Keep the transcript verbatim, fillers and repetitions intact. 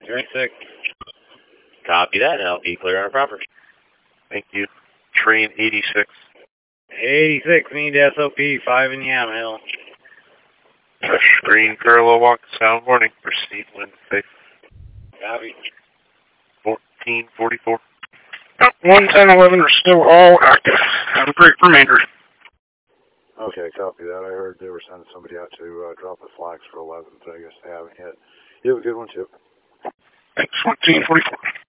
twenty-six. Copy that, and I'll be clear on a property. Thank you. Train eighty-six. eighty-six, need S O P, five in Yamhill. Green parallel walk, sound warning. Proceed when safe. Copy. fourteen forty-four. one ten eleven are still all active. Have a great remainder. Okay, copy that. I heard they were sending somebody out to uh, drop the flags for eleven, but I guess they haven't yet. You have a good one, too. Thanks, fourteen forty-four.